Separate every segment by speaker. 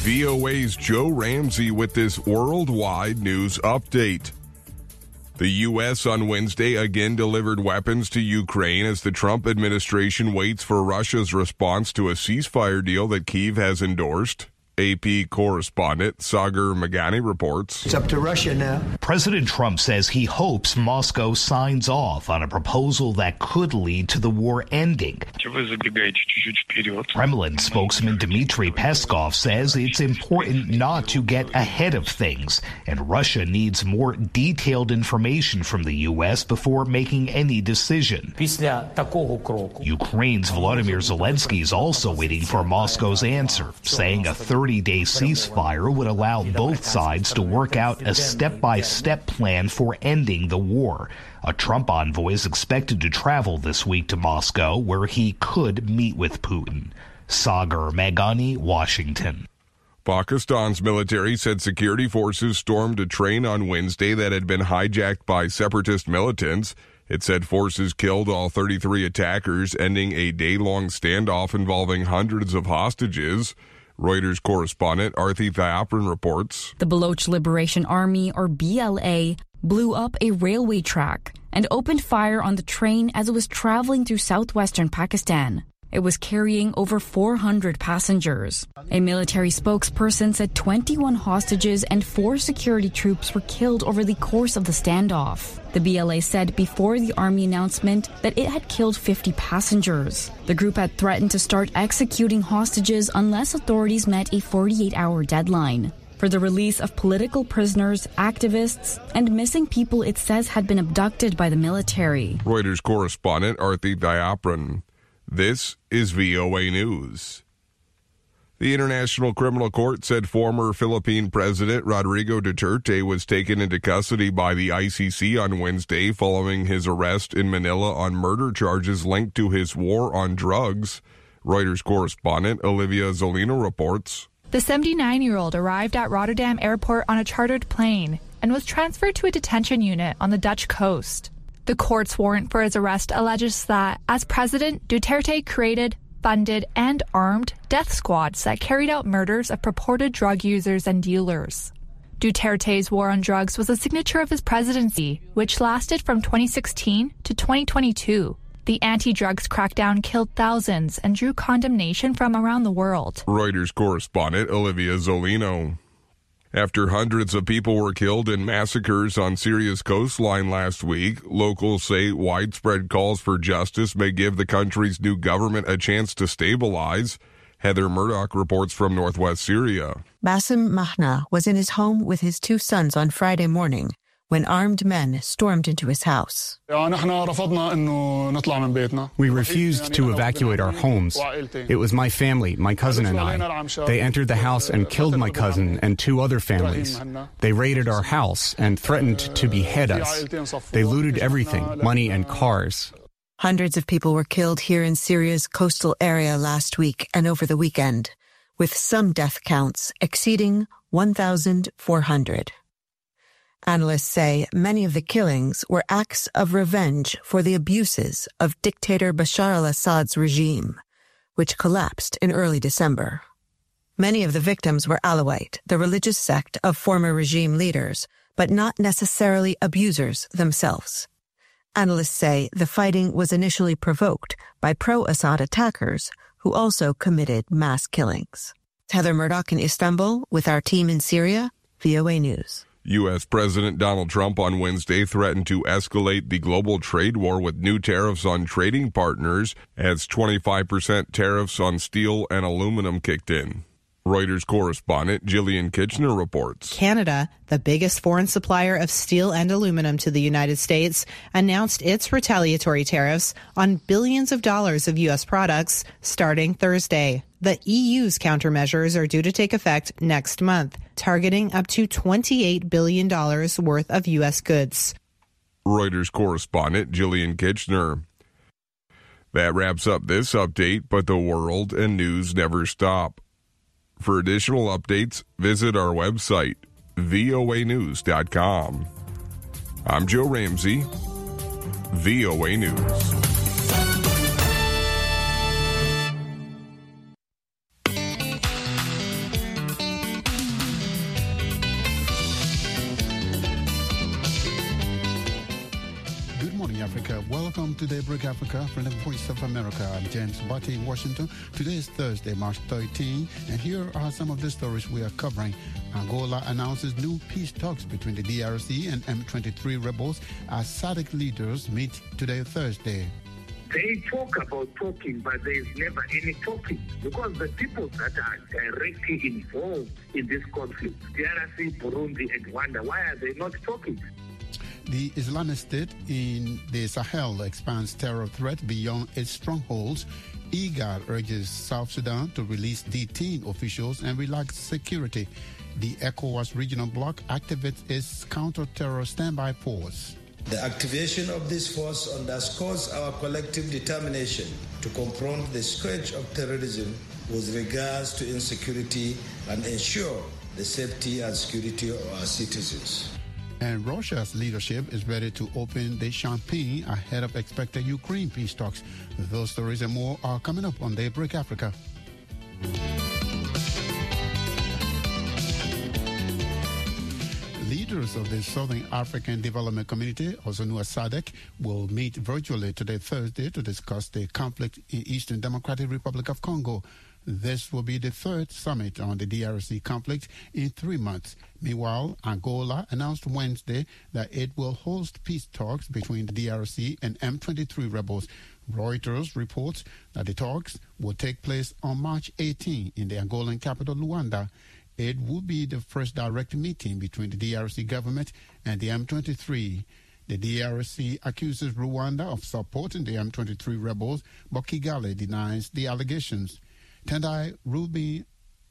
Speaker 1: VOA's Joe Ramsey with this worldwide news update. The U.S. on Wednesday again delivered weapons to Ukraine as the Trump administration waits for Russia's response to a ceasefire deal that Kyiv has endorsed. AP correspondent Sagar Meghani reports.
Speaker 2: It's up to Russia now.
Speaker 3: President Trump says he hopes Moscow signs off on a proposal that could lead to the war ending. Kremlin spokesman Dmitry Peskov says it's important not to get ahead of things, and Russia needs more detailed information from the U.S. before making any decision. Ukraine's Volodymyr Zelensky is also waiting for Moscow's answer, saying a 30-day ceasefire would allow both sides to work out a step-by-step plan for ending the war. A Trump envoy is expected to travel this week to Moscow, where he could meet with Putin. Sagar Meghani, Washington.
Speaker 1: Pakistan's military said security forces stormed a train on Wednesday that had been hijacked by separatist militants. It said forces killed all 33 attackers, ending a day-long standoff involving hundreds of hostages. Reuters correspondent Arthi Thayapran reports.
Speaker 4: The Baloch Liberation Army, or BLA, blew up a railway track and opened fire on the train as it was traveling through southwestern Pakistan. It was carrying over 400 passengers. A military spokesperson said 21 hostages and 4 security troops were killed over the course of the standoff. The BLA said before the army announcement that it had killed 50 passengers. The group had threatened to start executing hostages unless authorities met a 48-hour deadline for the release of political prisoners, activists, and missing people it says had been abducted by the military.
Speaker 1: Reuters correspondent Arthi Thayapran. This is VOA News. The International Criminal Court said former Philippine President Rodrigo Duterte was taken into custody by the ICC on Wednesday following his arrest in Manila on murder charges linked to his war on drugs. Reuters correspondent Olivia Zolino reports.
Speaker 5: The 79-year-old arrived at Rotterdam Airport on a chartered plane and was transferred to a detention unit on the Dutch coast. The court's warrant for his arrest alleges that, as president, Duterte created, funded, and armed death squads that carried out murders of purported drug users and dealers. Duterte's war on drugs was a signature of his presidency, which lasted from 2016 to 2022. The anti-drugs crackdown killed thousands and drew condemnation from around the world.
Speaker 1: Reuters correspondent Olivia Zolino. After hundreds of people were killed in massacres on Syria's coastline last week, locals say widespread calls for justice may give the country's new government a chance to stabilize. Heather Murdoch reports from northwest Syria.
Speaker 6: Bassem Mahna was in his home with his 2 sons on Friday morning when armed men stormed into his house.
Speaker 7: We refused to evacuate our homes. It was my family, my cousin and I. They entered the house and killed my cousin and 2 other families. They raided our house and threatened to behead us. They looted everything, money and cars.
Speaker 6: Hundreds of people were killed here in Syria's coastal area last week and over the weekend, with some death counts exceeding 1,400. Analysts say many of the killings were acts of revenge for the abuses of dictator Bashar al-Assad's regime, which collapsed in early December. Many of the victims were Alawite, the religious sect of former regime leaders, but not necessarily abusers themselves. Analysts say the fighting was initially provoked by pro-Assad attackers who also committed mass killings. Heather Murdoch in Istanbul with our team in Syria, VOA News.
Speaker 1: U.S. President Donald Trump on Wednesday threatened to escalate the global trade war with new tariffs on trading partners as 25% tariffs on steel and aluminum kicked in. Reuters correspondent Jillian Kitchener reports.
Speaker 8: Canada, the biggest foreign supplier of steel and aluminum to the United States, announced its retaliatory tariffs on billions of dollars of U.S. products starting Thursday. The EU's countermeasures are due to take effect next month, targeting up to $28 billion worth of U.S. goods.
Speaker 1: Reuters correspondent Jillian Kitchener. That wraps up this update, but the world and news never stop. For additional updates, visit our website, voanews.com. I'm Joe Ramsey, VOA News.
Speaker 2: Welcome to Daybreak Africa from the Voice of America. I'm James Butty in Washington. Today is Thursday, March 13, and here are some of the stories we are covering. Angola announces new peace talks between the DRC and M23 rebels as SADC leaders meet today, Thursday.
Speaker 9: They talk about talking, but there is never any talking because the people that are directly involved in this conflict, DRC, Burundi, and Rwanda, why are they not talking?
Speaker 2: The Islamic State in the Sahel expands terror threat beyond its strongholds. IGAD urges South Sudan to release detained officials and relax security. The ECOWAS regional bloc activates its counter-terror standby force.
Speaker 10: The activation of this force underscores our collective determination to confront the scourge of terrorism with regards to insecurity and ensure the safety and security of our citizens.
Speaker 2: And Russia's leadership is ready to open the champagne ahead of expected Ukraine peace talks. Those stories and more are coming up on Daybreak Africa. Leaders of the Southern African Development Community, also known as SADC, will meet virtually today, Thursday, to discuss the conflict in Eastern Democratic Republic of Congo. This will be the third summit on the DRC conflict in 3 months. Meanwhile, Angola announced Wednesday that it will host peace talks between the DRC and M23 rebels. Reuters reports that the talks will take place on March 18 in the Angolan capital, Luanda. It would be the first direct meeting between the DRC government and the M23. The DRC accuses Rwanda of supporting the M23 rebels, but Kigali denies the allegations. Tendai Ruby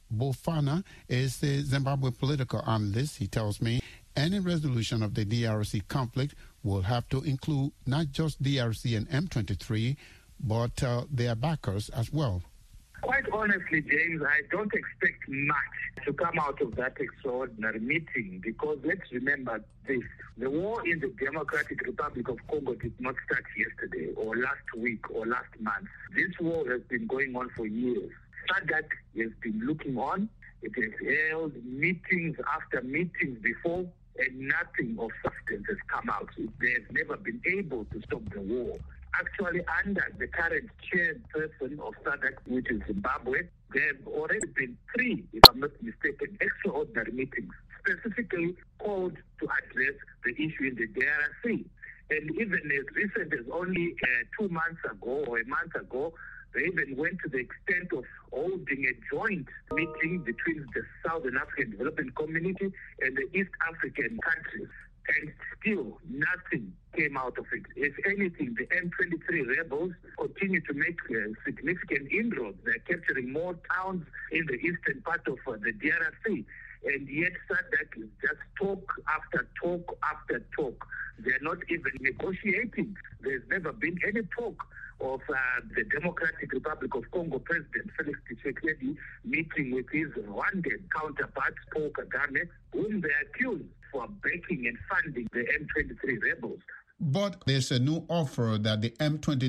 Speaker 2: Bofana is a Zimbabwe political analyst. He tells me any resolution of the DRC conflict will have to include not just DRC and M23, but their backers as well.
Speaker 9: Quite honestly, James, I don't expect much to come out of that extraordinary meeting because let's remember this. The war in the Democratic Republic of Congo did not start yesterday or last week or last month. This war has been going on for years. SADC has been looking on. It has held meetings after meetings before, and nothing of substance has come out. They have never been able to stop the war. Actually, under the current chairperson of SADC, which is Zimbabwe, there have already been 3, if I'm not mistaken, extraordinary meetings, specifically called to address the issue in the DRC. And even as recent as only 2 months ago or a month ago, they even went to the extent of holding a joint meeting between the Southern African Development Community and the East African countries. And still, nothing came out of it. If anything, the M23 rebels continue to make significant inroads. They're capturing more towns in the eastern part of the DRC. And yet SADC is just talk after talk after talk. They're not even negotiating. There's never been any talk of the Democratic Republic of Congo President Felix Tshisekedi meeting with his Rwandan counterpart, Paul Kagame, whom they accuse for backing and funding the M23 rebels.
Speaker 2: But there's a new offer that the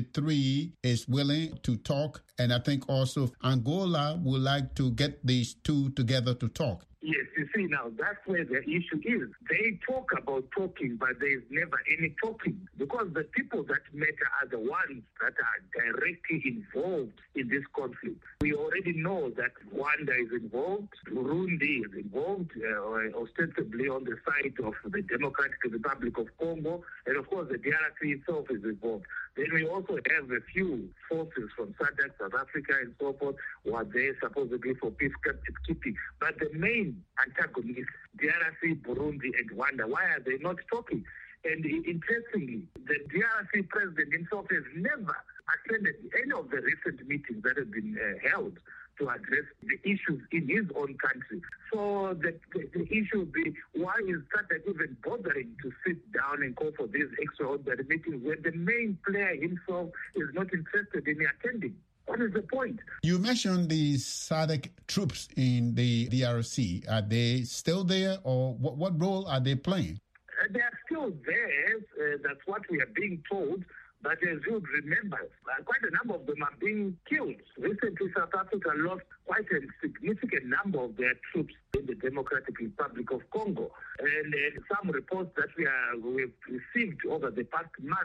Speaker 2: M23 is willing to talk, and I think also Angola would like to get these two together to talk.
Speaker 9: Yes, you see now, that's where the issue is. They talk about talking, but there is never any talking because the people that matter are the ones that are directly involved in this conflict. We already know that Rwanda is involved, Burundi is involved, ostensibly on the side of the Democratic Republic of Congo, and of course the DRC itself is involved. Then we also have a few forces from SADC, South Africa, and so forth, who are there supposedly for peacekeeping. But the main antagonists, DRC, Burundi, and Rwanda, why are they not talking? And interestingly, the DRC president himself has never attended any of the recent meetings that have been held to address the issues in his own country. So the issue would be, why is SADC even bothering to sit down and call for these extraordinary meetings when the main player himself is not interested in attending? What is the point? You mentioned the SADC troops in the DRC. Are they still there, or what role are they playing? They are still there. That's what we are being told. But as you would remember, quite a number of them are being killed. Recently, South Africa lost quite a significant number of their troops in the Democratic Republic of Congo. And some reports that we've received over the past month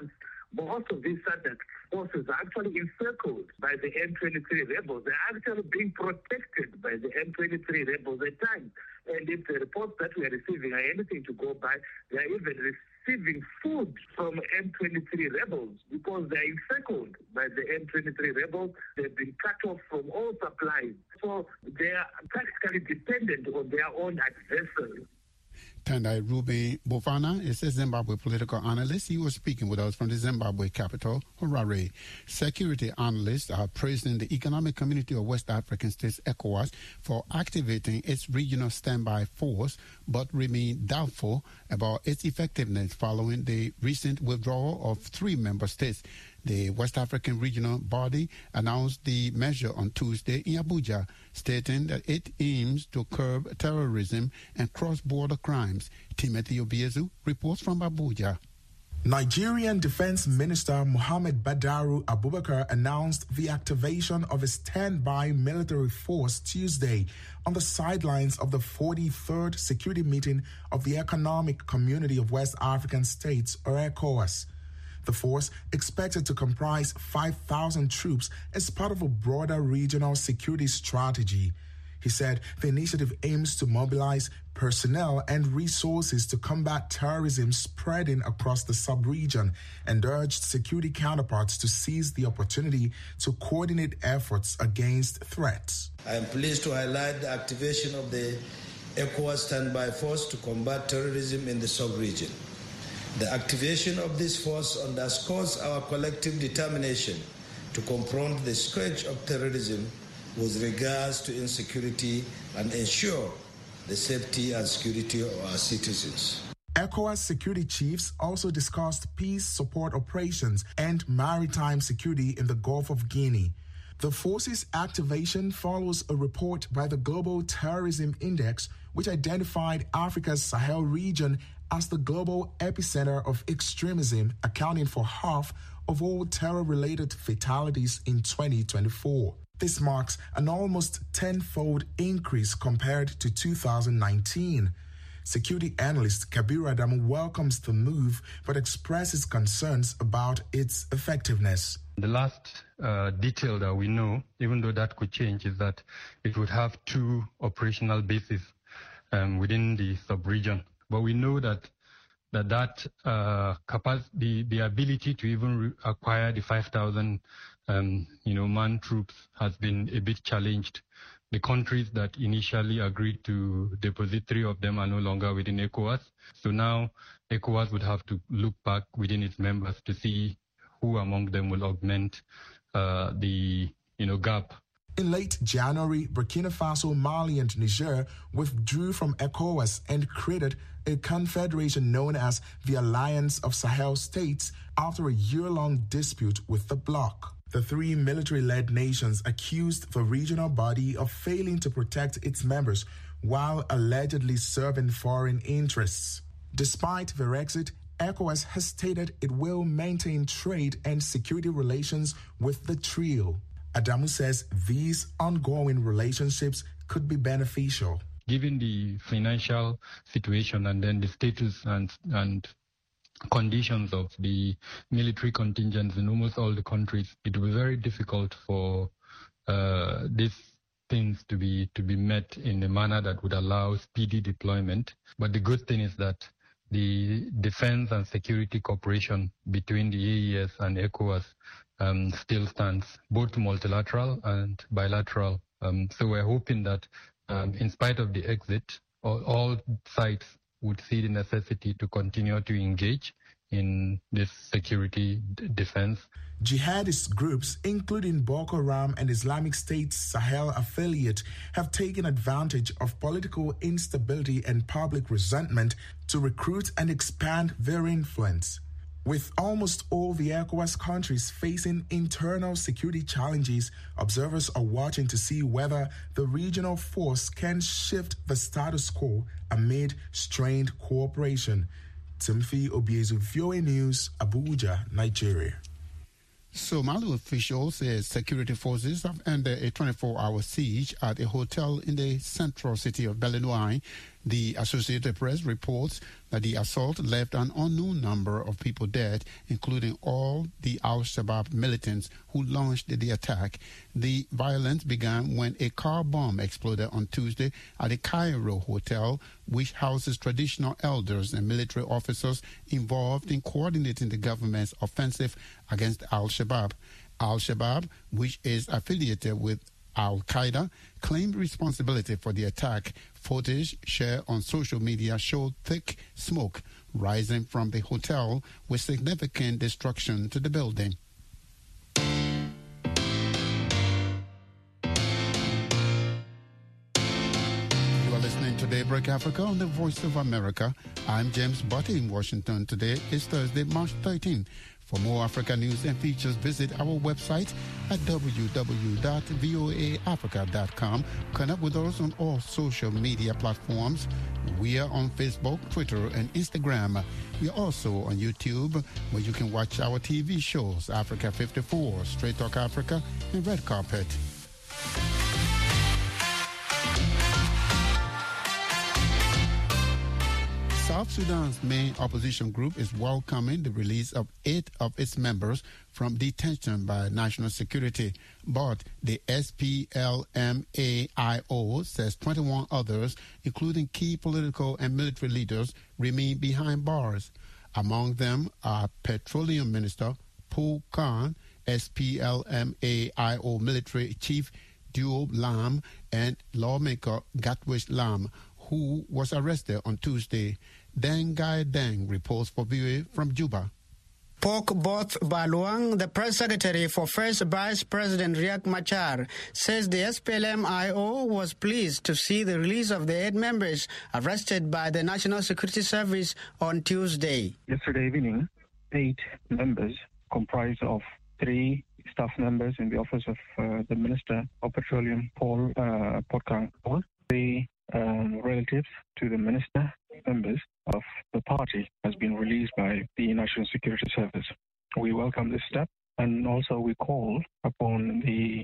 Speaker 9: most of these SADC forces are actually encircled by the M23 rebels. They're actually being protected by the M23 rebels at times. And if the reports that we are receiving are anything to go by, they are even receiving food from M23 rebels because they are encircled by the M23 rebels. They've been cut off from all supplies. So they are practically dependent on their own adversaries.
Speaker 2: Tendai Ruben Bofana is a Zimbabwe political analyst. He was speaking with us from the Zimbabwe capital, Harare. Security analysts are praising the Economic Community of West African States, ECOWAS, for activating its regional standby force, but remain doubtful about its effectiveness following the recent withdrawal of 3 member states. The West African regional body announced the measure on Tuesday in Abuja, stating that it aims to curb terrorism and cross-border crimes. Timothy Obiezu reports from Abuja.
Speaker 11: Nigerian Defense Minister Mohammed Badaru Abubakar announced the activation of a standby military force Tuesday on the sidelines of the 43rd Security Meeting of the Economic Community of West African States, or ECOWAS. The force, expected to comprise 5,000 troops, is part of a broader regional security strategy. He said the initiative aims to mobilize personnel and resources to combat terrorism spreading across the sub-region and urged security counterparts to seize the opportunity to coordinate efforts against threats.
Speaker 10: I am pleased to highlight the activation of the ECOWAS standby force to combat terrorism in the sub-region. The activation of this force underscores our collective determination to confront the scourge of terrorism with regards to insecurity and ensure the safety and security of our citizens.
Speaker 11: ECOWAS security chiefs also discussed peace support operations and maritime security in the Gulf of Guinea. The force's activation follows a report by the Global Terrorism Index, which identified Africa's Sahel region as the global epicenter of extremism, accounting for half of all terror-related fatalities in 2024. This marks an almost tenfold increase compared to 2019. Security analyst Kabir Adamu welcomes the move but expresses concerns about its effectiveness.
Speaker 12: The last detail that we know, even though that could change, is that it would have 2 operational bases within the sub-region. But we know that capacity, the ability to even acquire the 5,000 man troops has been a bit challenged. The countries that initially agreed to deposit 3 of them are no longer within ECOWAS. So now ECOWAS would have to look back within its members to see who among them will augment the gap.
Speaker 11: In late January, Burkina Faso, Mali, and Niger withdrew from ECOWAS and created a confederation known as the Alliance of Sahel States after a year-long dispute with the bloc. The 3 military-led nations accused the regional body of failing to protect its members while allegedly serving foreign interests. Despite the exit, ECOWAS has stated it will maintain trade and security relations with the trio. Adamu says these ongoing relationships could be beneficial.
Speaker 12: Given the financial situation and then the status and conditions of the military contingents in almost all the countries, it will be very difficult for these things to be met in a manner that would allow speedy deployment. But the good thing is that the defense and security cooperation between the AES and ECOWAS still stands, both multilateral and bilateral. So we're hoping that in spite of the exit, all sides would see the necessity to continue to engage in this security defense.
Speaker 11: Jihadist groups, including Boko Haram and Islamic State's Sahel affiliate, have taken advantage of political instability and public resentment to recruit and expand their influence. With almost all the ECOWAS countries facing internal security challenges, observers are watching to see whether the regional force can shift the status quo amid strained cooperation. Timothy Obiezu, VOA News, Abuja, Nigeria.
Speaker 2: Somali officials say security forces have ended a 24-hour siege at a hotel in the central city of Beledweyne The Associated Press reports that the assault left an unknown number of people dead, including all the Al-Shabaab militants who launched the attack. The violence began when a car bomb exploded on Tuesday at a Cairo hotel, which houses traditional elders and military officers involved in coordinating the government's offensive against Al-Shabaab. Al-Shabaab, which is affiliated with Al-Qaeda, claimed responsibility for the attack. Footage shared on social media showed thick smoke rising from the hotel with significant destruction to the building. You are listening to Daybreak Africa on the Voice of America. I'm James Butty in Washington. Today is Thursday, March 13. For more Africa news and features, visit our website at www.voaafrica.com. Connect with us on all social media platforms. We are on Facebook, Twitter, and Instagram. We are also on YouTube, where you can watch our TV shows, Africa 54, Straight Talk Africa, and Red Carpet. South Sudan's main opposition group is welcoming the release of 8 of its members from detention by national security. But the SPLM-AIO says 21 others, including key political and military leaders, remain behind bars. Among them are Petroleum Minister Paul Khan, SPLM-AIO military chief Diop Lam, and lawmaker Gatwish Lam, who was arrested on Tuesday. Dengai Deng reports for VOA from Juba.
Speaker 13: Pok Both Baluang, the press secretary for First Vice President Riek Machar, says the SPLM-IO was pleased to see the release of the 8 members arrested by the National Security Service on Tuesday.
Speaker 14: Yesterday evening, 8 members comprised of 3 staff members in the office of the Minister of Petroleum, Paul Kang, 3 relatives to the minister, members of the party, has been released by the National Security Service. We welcome this step, and also we call upon the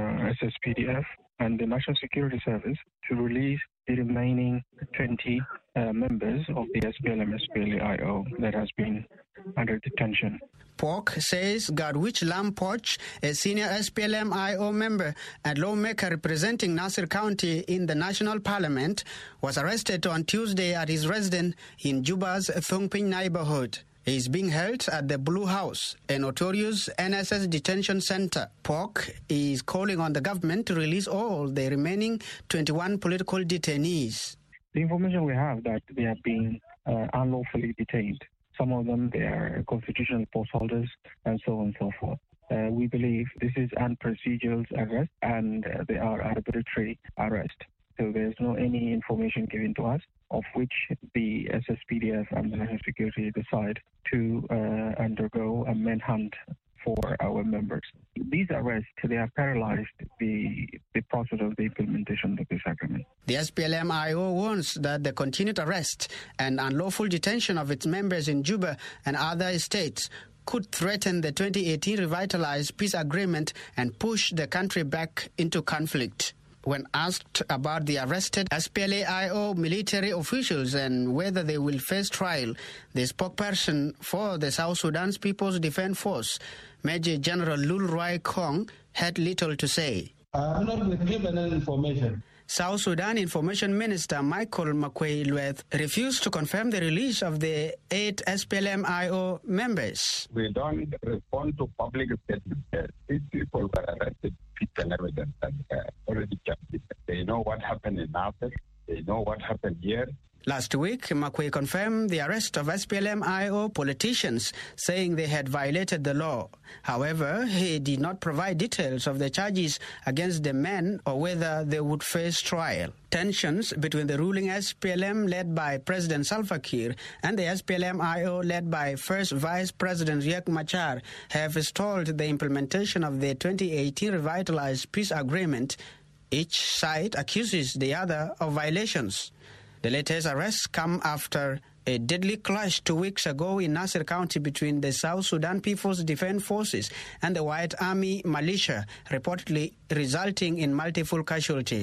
Speaker 14: SSPDF and the National Security Service to release the remaining 20 members of the SPLM-SPLA-IO that has been under detention.
Speaker 13: Pok says Gatwish Lam Poch, a senior SPLM-IO member and lawmaker representing Nasir County in the National Parliament, was arrested on Tuesday at his residence in Juba's Thongping neighborhood. He is being held at the Blue House, a notorious NSS detention center. Pok is calling on the government to release all the remaining 21 political detainees.
Speaker 14: The information we have that they have been unlawfully detained. Some of them, they are constitutional post holders, and so on and so forth. We believe this is unprocedural arrest, and they are arbitrary arrest. So there's no any information given to us of which the SSPDF and the National Security decide to undergo a manhunt for our members. These arrests, they have paralyzed the process of the implementation of this agreement.
Speaker 13: The SPLM-IO warns that the continued arrest and unlawful detention of its members in Juba and other states could threaten the 2018 revitalized peace agreement and push the country back into conflict. When asked about the arrested SPLA-IO military officials and whether they will face trial, the spokesperson for the South Sudan's People's Defense Force, Major General Lul Roy Kong, had little to say.
Speaker 15: I'm not given any information.
Speaker 13: South Sudan Information Minister Michael Makwei-Lueth refused to confirm the release of the 8 SPLM-IO members.
Speaker 16: We don't respond to public statements. These people were arrested, physical evidence, and already charged. They know what happened in Africa. They know what happened here.
Speaker 13: Last week, Makwei confirmed the arrest of SPLM-IO politicians, saying they had violated the law. However, he did not provide details of the charges against the men or whether they would face trial. Tensions between the ruling SPLM led by President Salva Kiir and the SPLM-IO led by First Vice President Riek Machar have stalled the implementation of the 2018 revitalized peace agreement. Each side accuses the other of violations. The latest arrests come after a deadly clash 2 weeks ago in Nasir County between the South Sudan People's Defense Forces and the White Army militia, reportedly resulting in multiple casualties.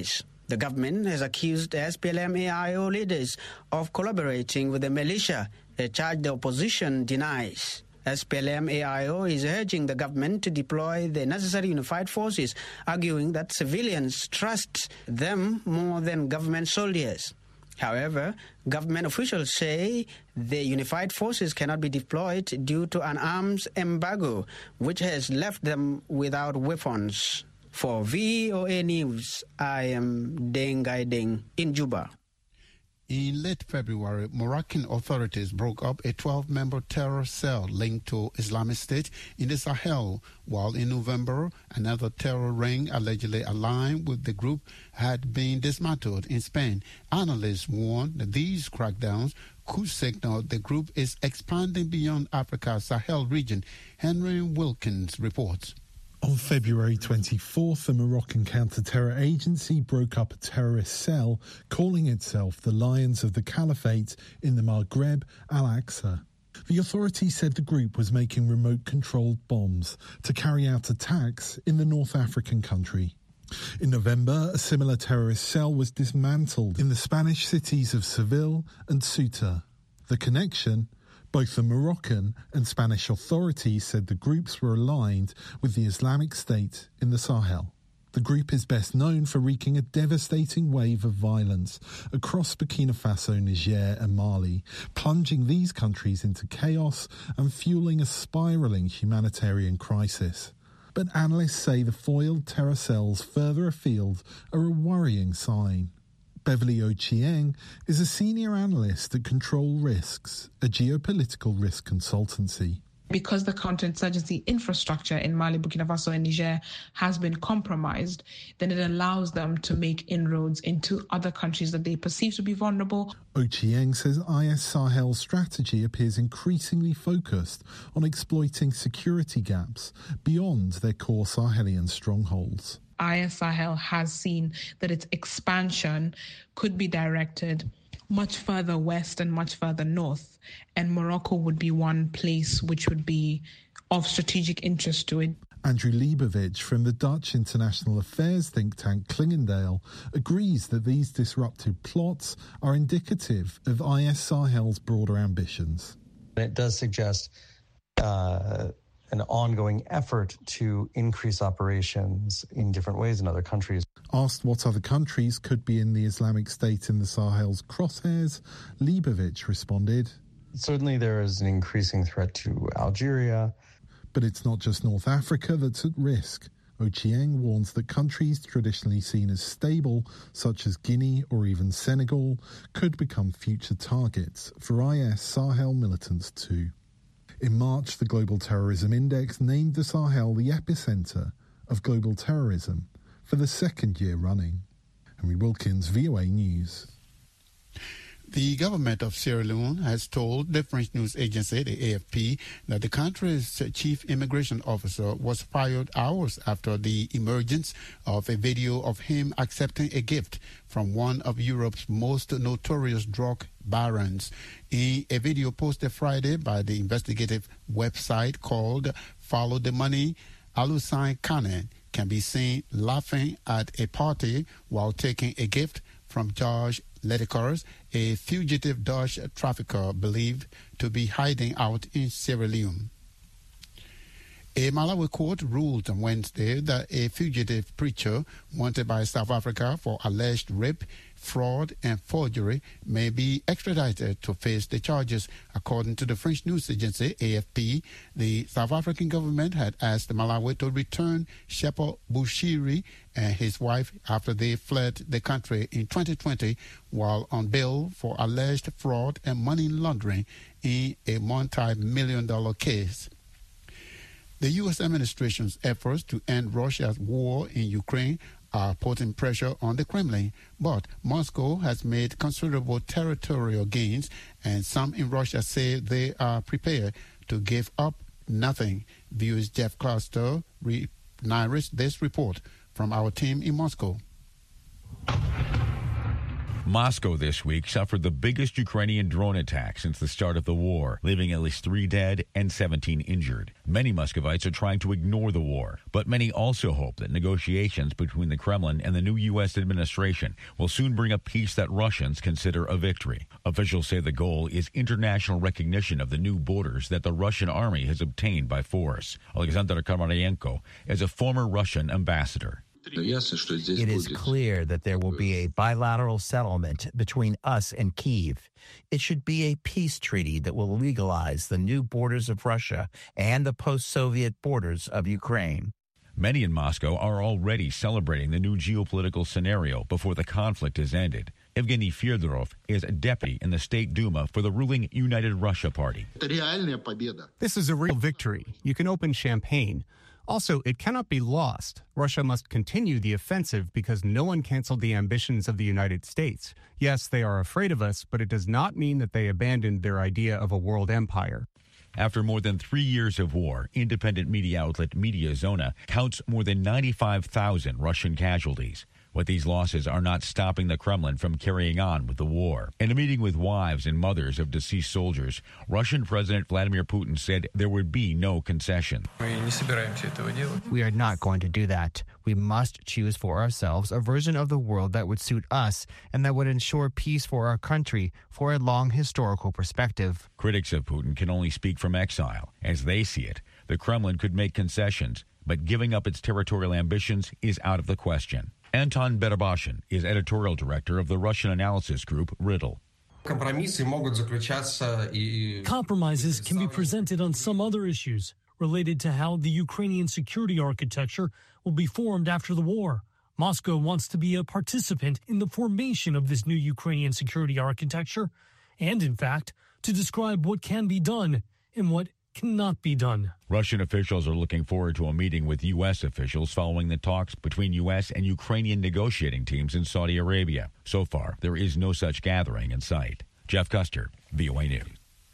Speaker 13: The government has accused SPLM-AIO leaders of collaborating with the militia, a charge the opposition denies. SPLM-AIO is urging the government to deploy the necessary unified forces, arguing that civilians trust them more than government soldiers. However, government officials say the unified forces cannot be deployed due to an arms embargo, which has left them without weapons. For VOA News, I am Deng Gai Deng in Juba.
Speaker 2: In late February, Moroccan authorities broke up a 12-member terror cell linked to Islamic State in the Sahel, while in November, another terror ring allegedly aligned with the group had been dismantled in Spain. Analysts warn that these crackdowns could signal the group is expanding beyond Africa's Sahel region. Henry Wilkins reports.
Speaker 17: On February 24th, the Moroccan counter-terror agency broke up a terrorist cell calling itself the Lions of the Caliphate in the Maghreb, Al-Aqsa. The authorities said the group was making remote-controlled bombs to carry out attacks in the North African country. In November, a similar terrorist cell was dismantled in the Spanish cities of Seville and Ceuta. The connection? Both the Moroccan and Spanish authorities said the groups were aligned with the Islamic State in the Sahel. The group is best known for wreaking a devastating wave of violence across Burkina Faso, Niger and Mali, plunging these countries into chaos and fueling a spiralling humanitarian crisis. But analysts say the foiled terror cells further afield are a worrying sign. Beverly Ochieng is a senior analyst at Control Risks, a geopolitical risk consultancy.
Speaker 18: Because the counterinsurgency infrastructure in Mali, Burkina Faso and Niger has been compromised, then it allows them to make inroads into other countries that they perceive to be vulnerable.
Speaker 17: Ochieng says IS Sahel's strategy appears increasingly focused on exploiting security gaps beyond their core Sahelian strongholds.
Speaker 18: IS Sahel has seen that its expansion could be directed much further west and much further north, and Morocco would be one place which would be of strategic interest to it.
Speaker 17: Andrew Leibovich from the Dutch international affairs think tank Clingendael agrees that these disruptive plots are indicative of IS Sahel's broader ambitions.
Speaker 19: It does suggest an ongoing effort to increase operations in different ways in other countries.
Speaker 17: Asked what other countries could be in the Islamic State in the Sahel's crosshairs, Leibovich responded,
Speaker 19: "Certainly there is an increasing threat to Algeria.
Speaker 17: But it's not just North Africa that's at risk. Ochieng warns that countries traditionally seen as stable, such as Guinea or even Senegal, could become future targets for IS Sahel militants too. In March, the Global Terrorism Index named the Sahel the epicenter of global terrorism for the second year running. Henry Wilkins, VOA News.
Speaker 2: The government of Sierra Leone has told the French news agency, the AFP, that the country's chief immigration officer was fired hours after the emergence of a video of him accepting a gift from one of Europe's most notorious drug barons. In a video posted Friday by the investigative website called Follow the Money, Alusine Kane can be seen laughing at a party while taking a gift from George Ledekers, a fugitive Dutch trafficker believed to be hiding out in Sierra Leone. A Malawi court ruled on Wednesday that a fugitive preacher wanted by South Africa for alleged rape, fraud, and forgery may be extradited to face the charges. According to the French news agency AFP, the South African government had asked Malawi to return Shepherd Bushiri and his wife after they fled the country in 2020 while on bail for alleged fraud and money laundering in a multi-million-dollar case. The U.S. administration's efforts to end Russia's war in Ukraine are putting pressure on the Kremlin, but Moscow has made considerable territorial gains, and some in Russia say they are prepared to give up nothing. Viewers Jeff Cluster narrates this report from our team in Moscow.
Speaker 20: Moscow this week suffered the biggest Ukrainian drone attack since the start of the war, leaving at least 3 dead and 17 injured. Many Muscovites are trying to ignore the war, but many also hope that negotiations between the Kremlin and the new U.S. administration will soon bring a peace that Russians consider a victory. Officials say the goal is international recognition of the new borders that the Russian army has obtained by force. Alexander Karmaryenko is a former Russian ambassador.
Speaker 21: It is clear that there will be a bilateral settlement between us and Kyiv. It should be a peace treaty that will legalize the new borders of Russia and the post-Soviet borders of Ukraine.
Speaker 20: Many in Moscow are already celebrating the new geopolitical scenario before the conflict is ended. Evgeny Fyodorov is a deputy in the State Duma for the ruling United Russia Party.
Speaker 7: This is a real victory. You can open champagne. Also, it cannot be lost. Russia must continue the offensive because no one canceled the ambitions of the United States. Yes, they are afraid of us, but it does not mean that they abandoned their idea of a world empire.
Speaker 20: After more than 3 years of war, independent media outlet Mediazona counts more than 95,000 Russian casualties. But these losses are not stopping the Kremlin from carrying on with the war. In a meeting with wives and mothers of deceased soldiers, Russian President Vladimir Putin said there would be no concession.
Speaker 22: We are not going to do that. We must choose for ourselves a version of the world that would suit us and that would ensure peace for our country for a long historical perspective.
Speaker 20: Critics of Putin can only speak from exile. As they see it, the Kremlin could make concessions, but giving up its territorial ambitions is out of the question. Anton Berabashin is editorial director of the Russian analysis group Riddle.
Speaker 23: Compromises can be presented on some other issues related to how the Ukrainian security architecture will be formed after the war. Moscow wants to be a participant in the formation of this new Ukrainian security architecture and, in fact, to describe what can be done and what cannot be done.
Speaker 20: Russian officials are looking forward to a meeting with U.S. officials following the talks between U.S. and Ukrainian negotiating teams in Saudi Arabia. So far, there is no such gathering in sight. Jeff Custer, VOA News.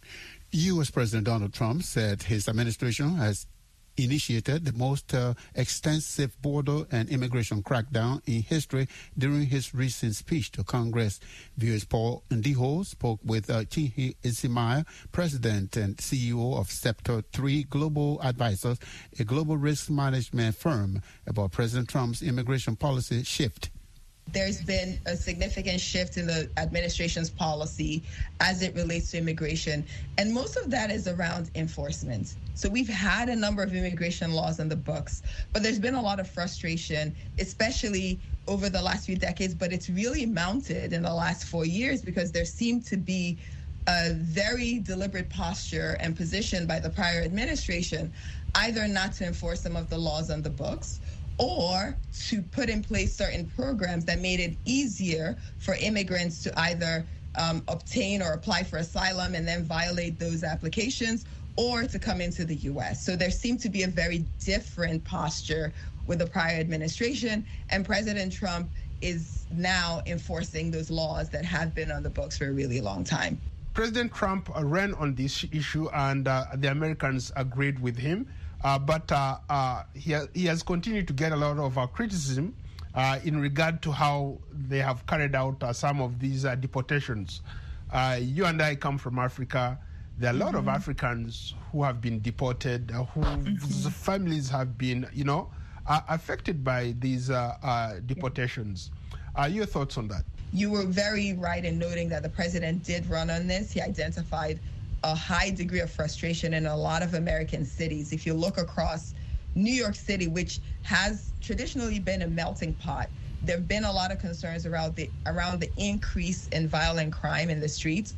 Speaker 2: U.S. President Donald Trump said his administration has initiated the most extensive border and immigration crackdown in history during his recent speech to Congress. VOA's Paul Ndiho spoke with Chinhi Isimaya, President and CEO of Scepter 3 Global Advisors, a global risk management firm, about President Trump's immigration policy shift.
Speaker 24: There's been a significant shift in the administration's policy as it relates to immigration, and most of that is around enforcement. So we've had a number of immigration laws on the books, but there's been a lot of frustration, especially over the last few decades, but it's really mounted in the last 4 years because there seemed to be a very deliberate posture and position by the prior administration, either not to enforce some of the laws on the books or to put in place certain programs that made it easier for immigrants to either obtain or apply for asylum and then violate those applications, or to come into the U.S. So there seemed to be a very different posture with the prior administration, and President Trump is now enforcing those laws that have been on the books for a really long time.
Speaker 25: President Trump ran on this issue, and the Americans agreed with him. But he has continued to get a lot of criticism in regard to how they have carried out some of these deportations. You and I come from Africa. There are a lot of Africans who have been deported, whose families have been, affected by these deportations. Your thoughts on that?
Speaker 24: You were very right in noting that the president did run on this. He identified a high degree of frustration in a lot of American cities. If you look across New York City, which has traditionally been a melting pot, there have been a lot of concerns around the increase in violent crime in the streets.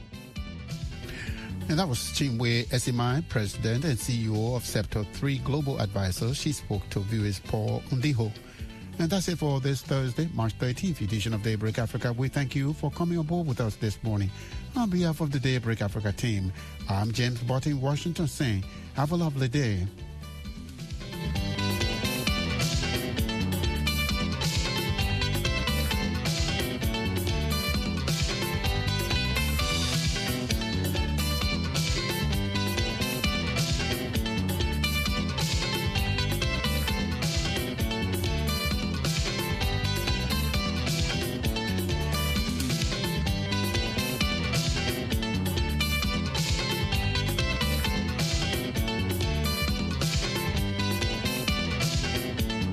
Speaker 2: And that was Chinwe Esimai, President and CEO of Scepter 3 Global Advisors. She spoke to VOA's Paul Ndiho. And that's it for this Thursday, March 13th edition of Daybreak Africa. We thank you for coming aboard with us this morning. On behalf of the Daybreak Africa team, I'm James Bott in Washington saying, have a lovely day.